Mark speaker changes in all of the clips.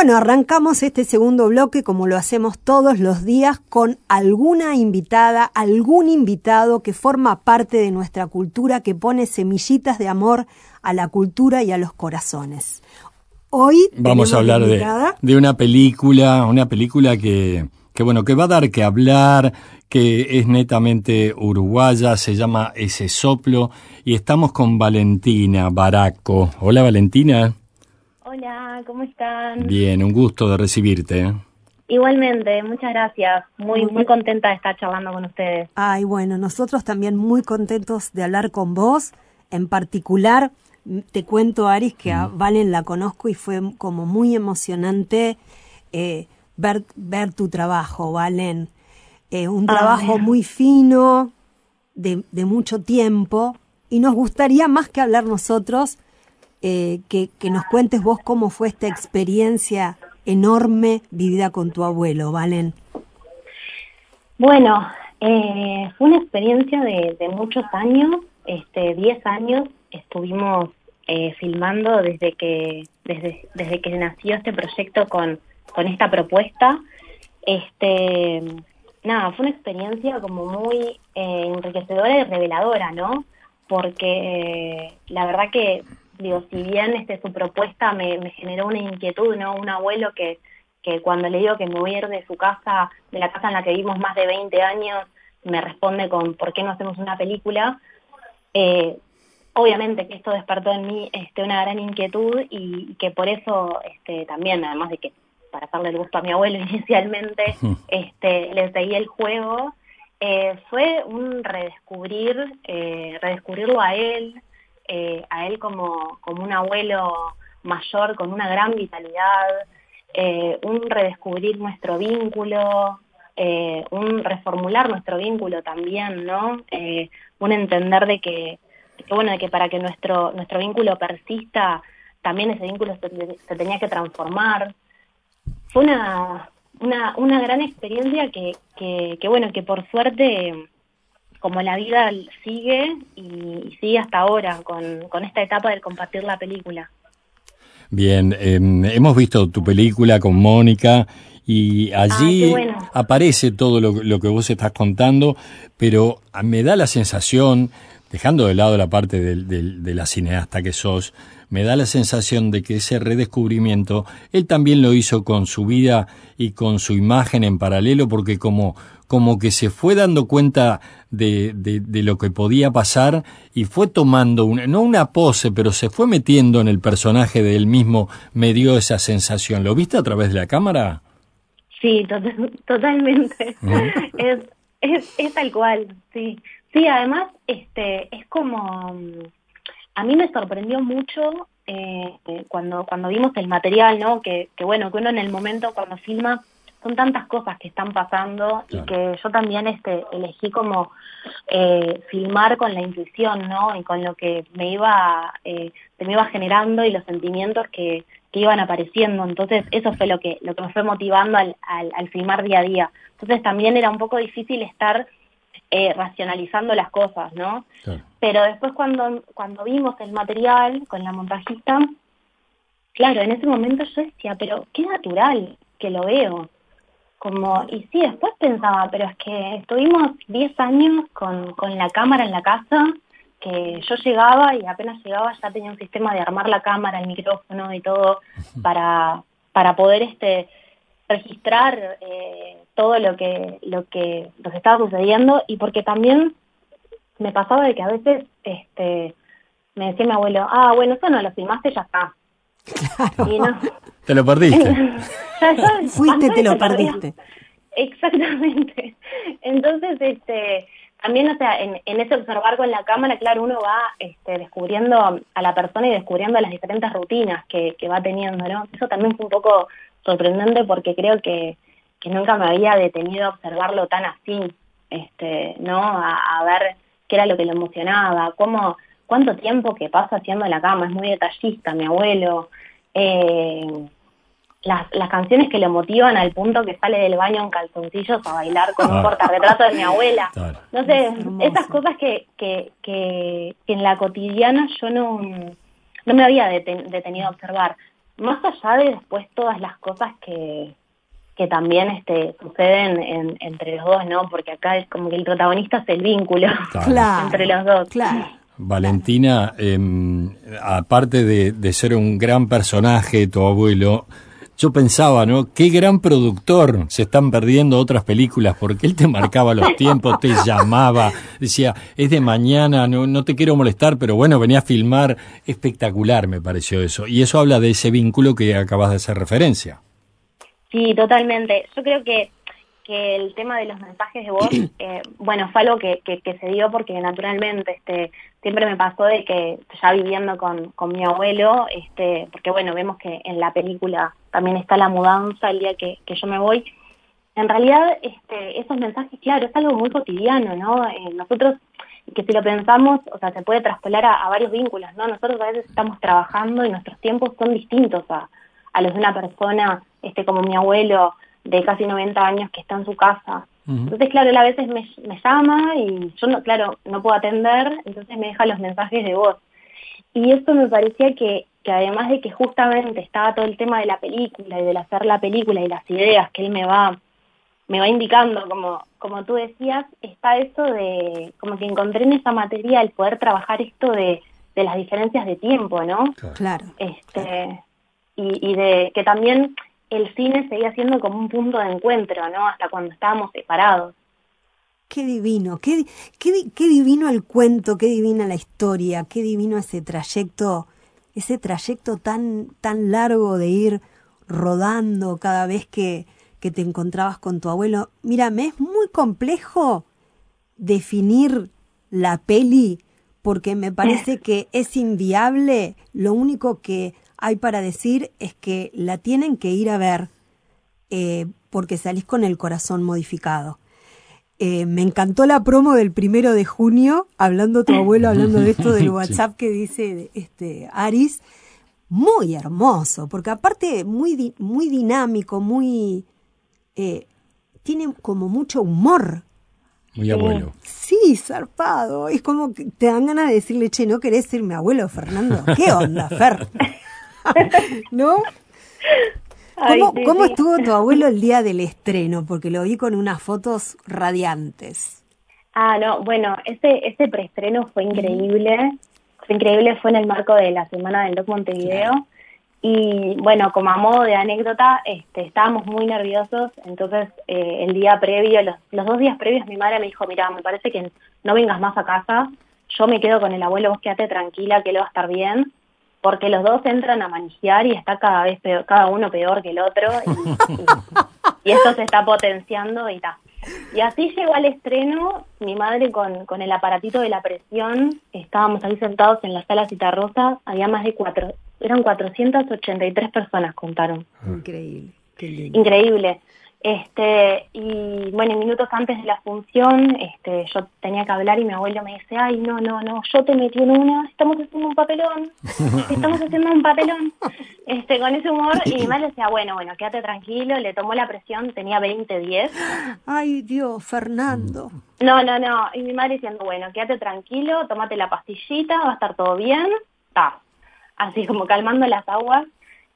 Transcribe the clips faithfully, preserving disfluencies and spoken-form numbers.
Speaker 1: Bueno, arrancamos este segundo bloque como lo hacemos todos los días con alguna invitada, algún invitado que forma parte de nuestra cultura, que pone semillitas de amor a la cultura y a los corazones. Hoy
Speaker 2: vamos a hablar de, de una película, una película que, que bueno, que va a dar que hablar, que es netamente uruguaya, se llama Ese Soplo, y estamos con Valentina Baraco. Hola, Valentina.
Speaker 3: Hola, ¿cómo están?
Speaker 2: Bien, un gusto de recibirte.
Speaker 3: Igualmente, muchas gracias. Muy, muy contenta de estar charlando con ustedes.
Speaker 1: Ay, bueno, nosotros también muy contentos de hablar con vos. En particular, te cuento, Aris, que a Valen la conozco y fue como muy emocionante eh, ver, ver tu trabajo, Valen. Eh, un trabajo
Speaker 3: Ay.
Speaker 1: muy fino, de, de mucho tiempo, y nos gustaría más que hablar nosotros, Eh, que, que nos cuentes vos cómo fue esta experiencia enorme vivida con tu abuelo, Valen.
Speaker 3: Bueno, eh, fue una experiencia de, de muchos años, este, diez años estuvimos eh, filmando desde que desde desde que nació este proyecto con con esta propuesta. Este, nada, fue una experiencia como muy eh, enriquecedora y reveladora, ¿no? Porque eh, la verdad que digo, si bien este su propuesta me, me generó una inquietud, ¿no? Un abuelo que, que cuando le digo que me voy a ir de su casa, de la casa en la que vivimos más de veinte años, me responde con ¿por qué no hacemos una película? Eh, obviamente que esto despertó en mí este, una gran inquietud y, y que por eso este, también, además de que para hacerle el gusto a mi abuelo inicialmente, este, le seguí el juego, eh, fue un redescubrir, eh, redescubrirlo a él, Eh, a él como, como un abuelo mayor con una gran vitalidad, eh, un redescubrir nuestro vínculo, eh, un reformular nuestro vínculo también, ¿no? Eh, un entender de que, de que, bueno, de que para que nuestro, nuestro vínculo persista, también ese vínculo se, se tenía que transformar. Fue una, una, una gran experiencia que, que, que, bueno, que por suerte, como la vida sigue y, y sigue hasta ahora con, con esta etapa del compartir la película.
Speaker 2: Bien, eh, hemos visto tu película con Mónica y allí
Speaker 3: ah, bueno.
Speaker 2: aparece todo lo, lo que vos estás contando, pero me da la sensación, dejando de lado la parte de, de, de la cineasta que sos, me da la sensación de que ese redescubrimiento, él también lo hizo con su vida y con su imagen en paralelo, porque como, como que se fue dando cuenta de, de, de lo que podía pasar y fue tomando, una, no una pose, pero se fue metiendo en el personaje de él mismo, me dio esa sensación. ¿Lo viste a través de la cámara?
Speaker 3: Sí, to totalmente. Uh-huh. es, es, es tal cual, sí. Sí, además, este, es como... A mí me sorprendió mucho eh, cuando cuando vimos el material, ¿no? Que, que bueno, que uno en el momento cuando filma son tantas cosas que están pasando, claro. Y que yo también este elegí como eh, filmar con la intuición, ¿no? Y con lo que me iba eh, se me iba generando y los sentimientos que, que iban apareciendo. Entonces eso fue lo que lo que me fue motivando al, al, al filmar día a día. Entonces también era un poco difícil estar Eh, racionalizando las cosas, ¿no? Claro. Pero después cuando cuando vimos el material con la montajista, claro, en ese momento yo decía, pero qué natural que lo veo. Como, y sí, después pensaba, pero es que estuvimos diez años con, con la cámara en la casa, que yo llegaba y apenas llegaba ya tenía un sistema de armar la cámara, el micrófono y todo para, para poder este registrar eh, todo lo que lo que nos estaba sucediendo, y porque también me pasaba de que a veces este me decía mi abuelo, ah, bueno, eso no lo filmaste, ya está.
Speaker 1: Claro.
Speaker 3: Y no,
Speaker 2: te lo perdiste.
Speaker 3: ya, ya,
Speaker 1: Fuiste, te lo
Speaker 3: se
Speaker 1: perdiste.
Speaker 3: Exactamente. Entonces, este también, o sea, en, en ese observar con la cámara, claro, uno va este, descubriendo a la persona y descubriendo las diferentes rutinas que, que va teniendo, ¿no? Eso también fue un poco sorprendente porque creo que, que nunca me había detenido a observarlo tan así, este, ¿no? A, a ver qué era lo que lo emocionaba, cómo, cuánto tiempo que pasa haciendo la cama, es muy detallista mi abuelo, eh, las, las canciones que lo motivan al punto que sale del baño en calzoncillos a bailar con un portarretrato de mi abuela. Claro. No sé, esas cosas que, que, que, que en la cotidiana yo no, no me había deten, detenido a observar. más allá de después todas las cosas que, que también este, suceden en, entre los dos, ¿no? Porque acá es como que el protagonista es el vínculo
Speaker 1: claro,
Speaker 3: entre los dos.
Speaker 1: Claro.
Speaker 2: Valentina, eh, aparte de, de ser un gran personaje, tu abuelo, yo pensaba, ¿no? Qué gran productor. Se están perdiendo otras películas porque él te marcaba los tiempos, te llamaba, decía, es de mañana, no, no te quiero molestar, pero bueno, venía a filmar. Espectacular me pareció eso. Y eso habla de ese vínculo que acabas de hacer referencia.
Speaker 3: Sí, totalmente. Yo creo que, que el tema de los mensajes de voz, eh, bueno, fue algo que, que, que se dio porque naturalmente este siempre me pasó de que ya viviendo con, con mi abuelo, este porque bueno, vemos que en la película también está la mudanza el día que, que yo me voy. En realidad, este esos mensajes, claro, es algo muy cotidiano, ¿no? Eh, nosotros, que si lo pensamos, o sea, se puede traspolar a, a varios vínculos, ¿no? Nosotros a veces estamos trabajando y nuestros tiempos son distintos a, a los de una persona, este como mi abuelo, de casi noventa años que está en su casa. Uh-huh. Entonces, claro, él a veces me, me llama y yo, no, claro, no puedo atender, entonces me deja los mensajes de voz. Y eso me parecía que, que además de que justamente estaba todo el tema de la película y del hacer la película y las ideas que él me va me va indicando, como como tú decías, está eso de, como que encontré en esa materia el poder trabajar esto de, de las diferencias de tiempo, ¿no?
Speaker 1: Claro.
Speaker 3: Este, y, y de que también el cine seguía siendo como un punto de encuentro, ¿no? Hasta cuando estábamos separados.
Speaker 1: Qué divino, qué, qué, qué divino el cuento, qué divina la historia, qué divino ese trayecto, ese trayecto tan, tan largo de ir rodando cada vez que, que te encontrabas con tu abuelo. Mira, me es muy complejo definir la peli porque me parece que es inviable. Lo único que hay para decir es que la tienen que ir a ver eh, porque salís con el corazón modificado. Eh, me encantó la promo del primero de junio, hablando tu abuelo, hablando de esto del WhatsApp sí. que dice este Aris, muy hermoso, porque aparte muy di- muy dinámico, muy eh, tiene como mucho humor.
Speaker 2: Muy abuelo.
Speaker 1: Sí, zarpado. Es como que te dan ganas de decirle, che, ¿no querés ser mi abuelo, Fernando? ¿Qué onda, Fer? ¿No?
Speaker 3: Ay,
Speaker 1: ¿Cómo,
Speaker 3: sí,
Speaker 1: ¿Cómo
Speaker 3: sí.
Speaker 1: estuvo tu abuelo el día del estreno? Porque lo vi con unas fotos radiantes.
Speaker 3: Ah, no, bueno, ese ese preestreno fue increíble. Fue increíble, fue en el marco de la Semana del Doc Montevideo. Claro. Y bueno, como a modo de anécdota, este, estábamos muy nerviosos. Entonces, eh, el día previo, los, los dos días previos, mi madre me dijo, mira, me parece que no vengas más a casa. Yo me quedo con el abuelo, vos quédate tranquila, que él va a estar bien. Porque los dos entran a maniciar y está cada vez peor, cada uno peor que el otro y, y, y esto se está potenciando y ta. Y así llegó al estreno, mi madre con, con el aparatito de la presión, estábamos ahí sentados en la sala Citarrosa, había más de cuatro, eran cuatrocientas ochenta y tres personas, contaron.
Speaker 1: Increíble, qué lindo.
Speaker 3: Increíble. Este, y bueno, minutos antes de la función, este, yo tenía que hablar y mi abuelo me dice, ay, no, no, no, yo te metí en una, estamos haciendo un papelón, estamos haciendo un papelón, este, con ese humor, y mi madre decía, bueno, bueno, quédate tranquilo, le tomó la presión, tenía veinte diez.
Speaker 1: Ay, Dios, Fernando.
Speaker 3: No, no, no, y mi madre diciendo, bueno, quédate tranquilo, tómate la pastillita, va a estar todo bien, ta, así como calmando las aguas.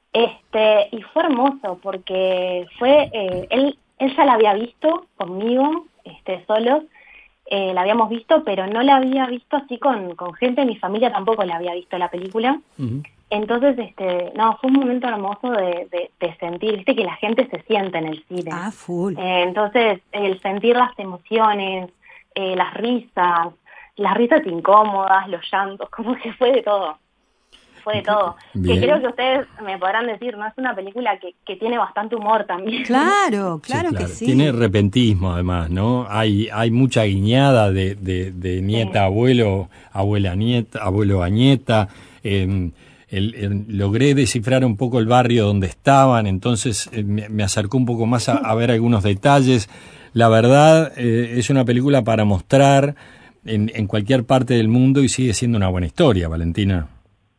Speaker 3: Este, y fue hermoso porque fue, eh, él, él ya la había visto conmigo, este, solos, eh, la habíamos visto, pero no la había visto así con, con gente de mi familia, tampoco la había visto la película. Uh-huh. Entonces, este, no, fue un momento hermoso de, de, de sentir, viste que la gente se siente en el cine.
Speaker 1: Ah, full.
Speaker 3: Eh, entonces, el sentir las emociones, eh, las risas, las risas incómodas, los llantos, como que fue de todo. Fue de todo. Bien. Que creo que ustedes me podrán decir, ¿no? Es una película que, que tiene bastante humor también.
Speaker 1: Claro, claro, sí, claro. que sí.
Speaker 2: Tiene repentismo además, ¿no? Hay hay mucha guiñada de, de, de nieta a sí. abuelo, abuela a nieta, abuelo a nieta. Eh, el, el, logré descifrar un poco el barrio donde estaban, entonces eh, me, me acercó un poco más a, a ver algunos detalles. La verdad, eh, es una película para mostrar en, en cualquier parte del mundo y sigue siendo una buena historia, Valentina.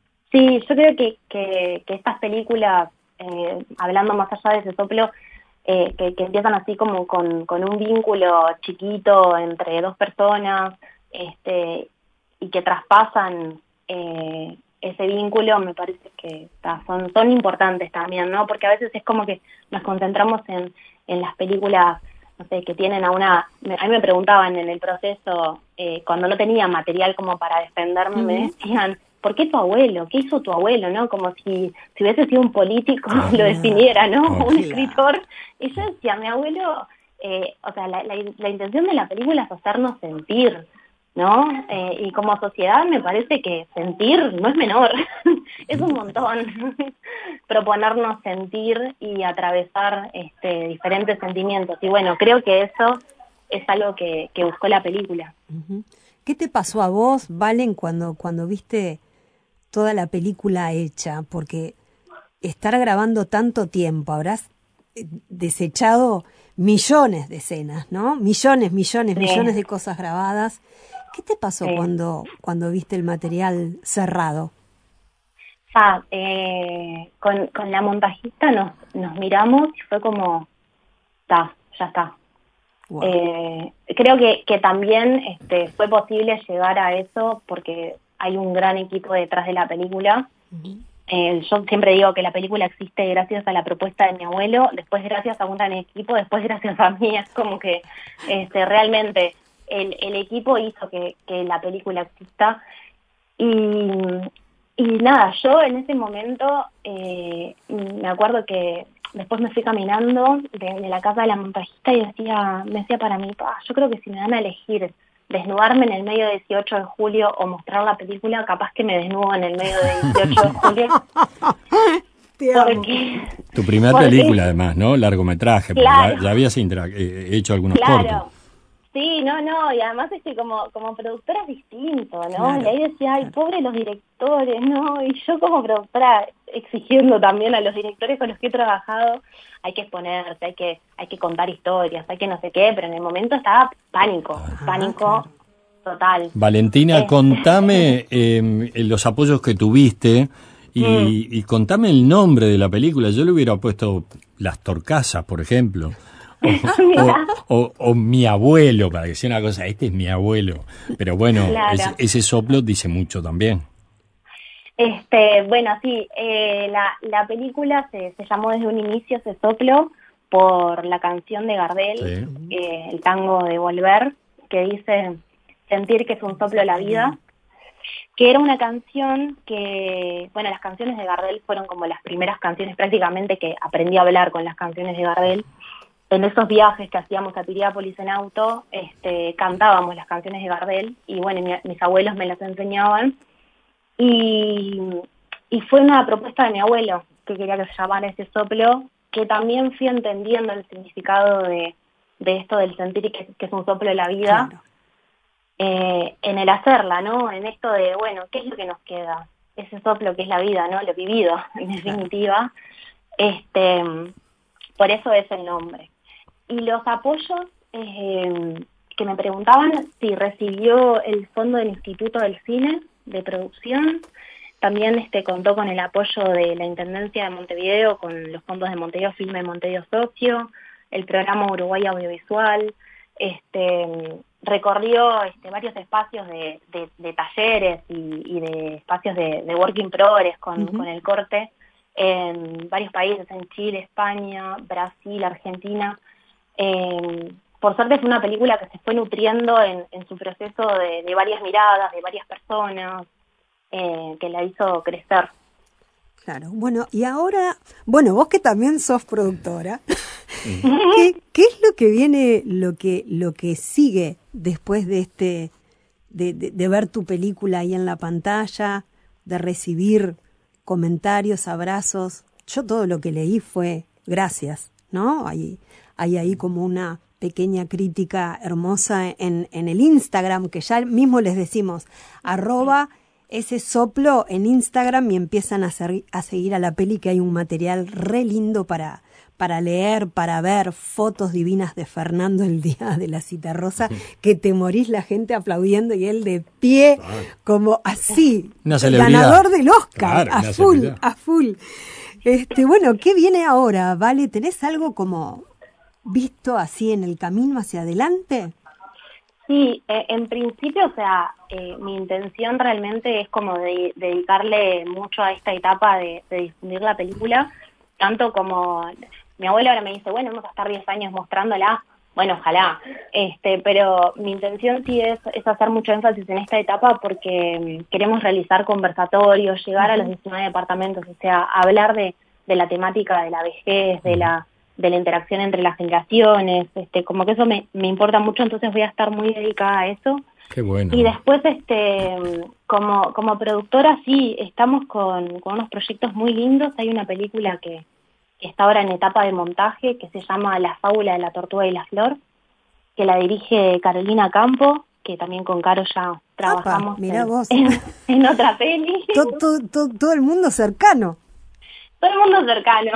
Speaker 3: Sí, yo creo que, que, que estas películas, eh, hablando más allá de ese soplo, eh, que, que empiezan así como con, con un vínculo chiquito entre dos personas, este, y que traspasan eh, ese vínculo me parece que ta, son, son importantes también, ¿no? Porque a veces es como que nos concentramos en, en las películas, no sé, que tienen a una... A mí me preguntaban en el proceso, eh, cuando no tenía material como para defenderme, uh-huh. me decían, ¿por qué tu abuelo? ¿Qué hizo tu abuelo? ¿No? Como si, si hubiese sido un político oh, lo definiera, ¿no? Oh, un escritor. Y yo decía, mi abuelo, eh, o sea, la, la, la intención de la película es hacernos sentir, ¿no? Eh, y como sociedad me parece que sentir no es menor, es un montón. Proponernos sentir y atravesar este, diferentes sentimientos. Y bueno, creo que eso es algo que, que buscó la película.
Speaker 1: Uh-huh. ¿Qué te pasó a vos, Valen, cuando, cuando viste toda la película hecha? Porque estar grabando tanto tiempo, habrás desechado millones de escenas, ¿no? Millones, millones, sí. millones de cosas grabadas. ¿Qué te pasó sí. cuando, cuando viste el material cerrado?
Speaker 3: Ah, eh, con, con la montajista nos, nos miramos y fue como, está, ya está. Wow. Eh, creo que, que también este, fue posible llegar a eso porque hay un gran equipo detrás de la película. Uh-huh. Eh, yo siempre digo que la película existe gracias a la propuesta de mi abuelo, después gracias a un gran equipo, después gracias a mí. Es como que este, realmente el, el equipo hizo que, que la película exista. Y, y nada, yo en ese momento eh, me acuerdo que después me fui caminando de, de la casa de la montajista y decía, me decía para mí, yo creo que si me dan a elegir desnudarme en el medio de dieciocho de julio o mostrar la película, capaz que me desnudo en el medio de dieciocho de julio.
Speaker 2: Porque, tu primera porque, película además, ¿no? Largometraje, claro. ya, ya habías intera- eh, hecho algunos
Speaker 3: claro.
Speaker 2: cortos.
Speaker 3: Sí, no, no, y además es que como, como productora es distinto, ¿no? Claro, y ahí decía, ay,
Speaker 1: claro.
Speaker 3: pobre los directores, ¿no? Y yo como productora exigiendo también a los directores con los que he trabajado, hay que exponerse, hay que, hay que contar historias, hay que no sé qué, pero en el momento estaba pánico, Ajá, pánico claro. total.
Speaker 2: Valentina, este... contame eh, los apoyos que tuviste y, mm. y contame el nombre de la película. Yo le hubiera puesto Las Torcasas, por ejemplo. O, o, o, o mi abuelo, para que sea una cosa, este es mi abuelo. Pero bueno,
Speaker 3: claro.
Speaker 2: ese, ese soplo dice mucho también.
Speaker 3: Este, bueno, sí, eh, la, la película se, se llamó desde un inicio ese soplo por la canción de Gardel, sí. eh, el tango de Volver, que dice sentir que es un soplo la vida, que era una canción que, bueno, las canciones de Gardel fueron como las primeras canciones prácticamente que aprendí a hablar con las canciones de Gardel. En esos viajes que hacíamos a Piriápolis en auto, este, cantábamos las canciones de Gardel y bueno, mi, mis abuelos me las enseñaban. Y, y fue una propuesta de mi abuelo, que quería que se llamara ese soplo, que también fui entendiendo el significado de, de esto del sentir que, que es un soplo de la vida, claro. eh, en el hacerla, ¿no? En esto de, bueno, ¿qué es lo que nos queda? Ese soplo que es la vida, ¿no? Lo vivido, en definitiva. Este, por eso es el nombre. Y los apoyos eh, que me preguntaban si recibió el fondo del Instituto del Cine de producción, también este contó con el apoyo de la Intendencia de Montevideo, con los fondos de Montevideo Filme y Montevideo Socio, el programa Uruguay Audiovisual, este recorrió este, varios espacios de, de, de talleres y, y de espacios de, de work in progress con, uh-huh. con el corte en varios países, en Chile, España, Brasil, Argentina. Eh, por suerte fue una película que se fue nutriendo en, en su proceso de, de varias miradas, de varias personas, eh, que la hizo crecer.
Speaker 1: Claro, bueno, y ahora, bueno, vos que también sos productora, ¿qué, qué es lo que viene, lo que, lo que sigue después de este, de, de, de ver tu película ahí en la pantalla, de recibir comentarios, abrazos? Yo todo lo que leí fue gracias, ¿no? Hay, hay ahí como una pequeña crítica hermosa en, en el Instagram, que ya mismo les decimos, arroba ese soplo en Instagram y empiezan a, ser, a seguir a la peli, que hay un material re lindo para, para leer, para ver, fotos divinas de Fernando el día de la Citarrosa, que te morís la gente aplaudiendo y él de pie, claro. como así, ganador del Oscar, claro, a full, celebridad. a full. Este, bueno, ¿qué viene ahora, Vale? ¿Tenés algo como visto así en el camino hacia adelante?
Speaker 3: Sí, eh, en principio, o sea, eh, mi intención realmente es como de, dedicarle mucho a esta etapa de, de difundir la película, tanto como mi abuela ahora me dice, bueno, vamos a estar diez años mostrándola, bueno, ojalá, este, pero mi intención sí es, es hacer mucho énfasis en esta etapa porque queremos realizar conversatorios, llegar a los diecinueve departamentos, o sea, hablar de, de la temática de la vejez, de la de la interacción entre las generaciones, este, como que eso me, me importa mucho, entonces voy a estar muy dedicada a eso.
Speaker 2: Qué bueno.
Speaker 3: Y después, este, como, como productora, sí, estamos con, con unos proyectos muy lindos. Hay una película que, que está ahora en etapa de montaje, que se llama La fábula de la tortuga y la flor, que la dirige Carolina Campo, que también con Caro ya trabajamos
Speaker 1: Opa, mirá
Speaker 3: en,
Speaker 1: vos.
Speaker 3: en, en otra peli.
Speaker 1: todo, todo, todo, todo el mundo cercano.
Speaker 3: Todo el mundo cercano.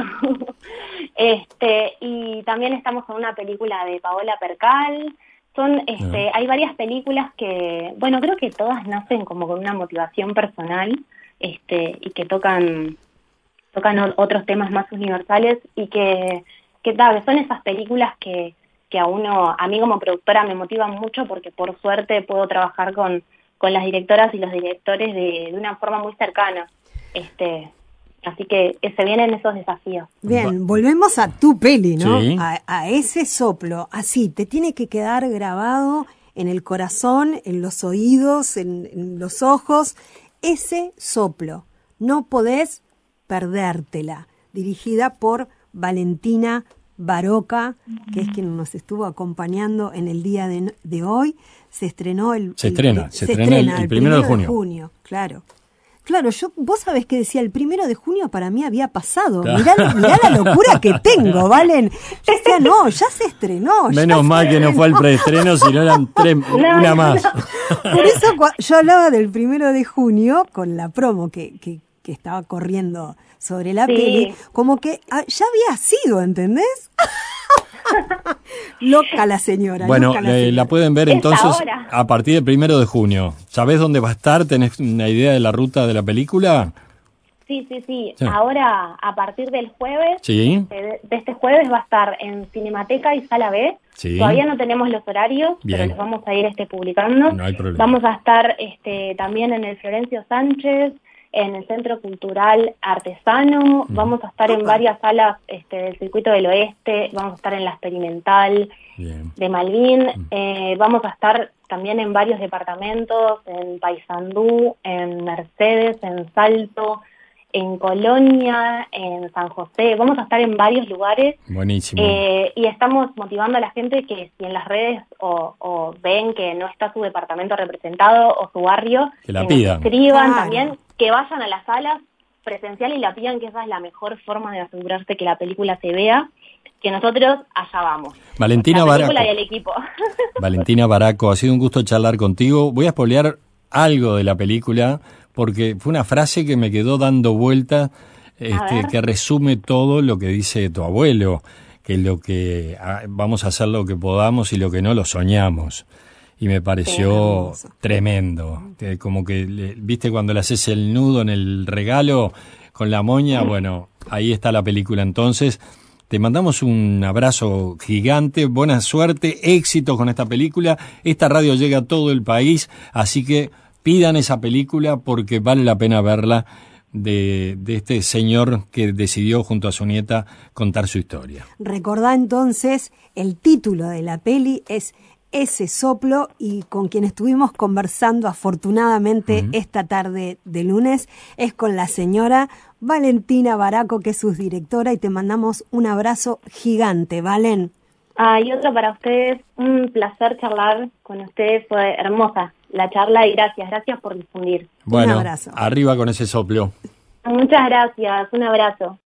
Speaker 3: este y también estamos con una película de Paola Percal. Son este hay varias películas que, bueno, creo que todas nacen como con una motivación personal, este y que tocan tocan otros temas más universales y que que tal, son esas películas que que a uno, a mí como productora me motivan mucho porque por suerte puedo trabajar con con las directoras y los directores de, de una forma muy cercana. Este Así que se vienen esos desafíos.
Speaker 1: Bien, volvemos a tu peli, ¿no?
Speaker 2: Sí.
Speaker 1: A, a ese soplo. Así, te tiene que quedar grabado en el corazón, en los oídos, en, en los ojos. Ese soplo. No podés perdértela. Dirigida por Valentina Baroca, que es quien nos estuvo acompañando en el día de, de hoy. Se estrenó el...
Speaker 2: Se
Speaker 1: el,
Speaker 2: estrena,
Speaker 1: el,
Speaker 2: se,
Speaker 1: se
Speaker 2: estrena
Speaker 1: estrena
Speaker 2: el, el primero, primero de junio.
Speaker 1: de junio, claro. Claro, yo, vos sabés que decía el primero de junio para mí había pasado. Claro. Mirá, mirá la locura que tengo, ¿valen? Yo decía, no, ya se estrenó.
Speaker 2: Menos
Speaker 1: ya
Speaker 2: mal
Speaker 1: se
Speaker 2: que no fue el preestreno, si no eran tres,
Speaker 3: no,
Speaker 2: una
Speaker 3: no,
Speaker 2: más.
Speaker 3: No.
Speaker 1: Por eso yo hablaba del primero de junio con la promo que, que, que estaba corriendo sobre la
Speaker 3: sí.
Speaker 1: peli, como que ah, ya había sido, ¿entendés? Loca la señora.
Speaker 2: Bueno,
Speaker 1: loca la,
Speaker 2: eh,
Speaker 1: señora.
Speaker 2: la pueden ver entonces a partir del primero de junio. ¿Sabés dónde va a estar? ¿Tenés una idea de la ruta de la película?
Speaker 3: Sí, sí, sí.
Speaker 2: sí.
Speaker 3: Ahora, a partir del jueves,
Speaker 2: sí.
Speaker 3: de, de este jueves va a estar en Cinemateca y Sala B.
Speaker 2: Sí.
Speaker 3: Todavía no tenemos los horarios,
Speaker 2: Bien.
Speaker 3: pero los vamos a ir este publicando.
Speaker 2: No hay problema.
Speaker 3: Vamos a estar este también en el Florencio Sánchez, en el Centro Cultural Artesano, mm. vamos a estar Opa. en varias salas este, del Circuito del Oeste, vamos a estar en la Experimental Bien. de Malvin, mm. eh, vamos a estar también en varios departamentos, en Paysandú, en Mercedes, en Salto, en Colonia, en San José, vamos a estar en varios lugares.
Speaker 2: Buenísimo.
Speaker 3: Eh, y estamos motivando a la gente que si en las redes o, o ven que no está su departamento representado o su barrio,
Speaker 2: que la
Speaker 3: que
Speaker 2: pidan.
Speaker 3: Nos escriban
Speaker 1: claro.
Speaker 3: también, que vayan a las salas presencial y la pidan, que esa es la mejor forma de asegurarse que la película se vea, que nosotros allá vamos.
Speaker 2: Valentina
Speaker 3: la película
Speaker 2: Baraco.
Speaker 3: y el equipo.
Speaker 2: Valentina Baraco, ha sido un gusto charlar contigo. Voy a spoilear algo de la película, porque fue una frase que me quedó dando vuelta, este, que resume todo lo que dice tu abuelo, que lo que ah, vamos a hacer lo que podamos y lo que no lo soñamos. Y me pareció sí, tremendo. Que como que, le, viste, cuando le haces el nudo en el regalo con la moña, sí. Bueno, ahí está la película. Entonces, te mandamos un abrazo gigante, buena suerte, éxito con esta película. Esta radio llega a todo el país, así que pidan esa película porque vale la pena verla, de, de este señor que decidió junto a su nieta contar su historia.
Speaker 1: Recordá entonces, el título de la peli es Ese soplo, y con quien estuvimos conversando afortunadamente uh-huh. esta tarde de lunes es con la señora Valentina Baraco, que es su directora, y te mandamos un abrazo gigante, Valen.
Speaker 3: Ah, y otro para ustedes, un placer charlar con ustedes, fue hermosa la charla y gracias, gracias por difundir.
Speaker 2: Bueno,
Speaker 1: un abrazo.
Speaker 2: Arriba con ese soplo.
Speaker 3: Muchas gracias, un abrazo.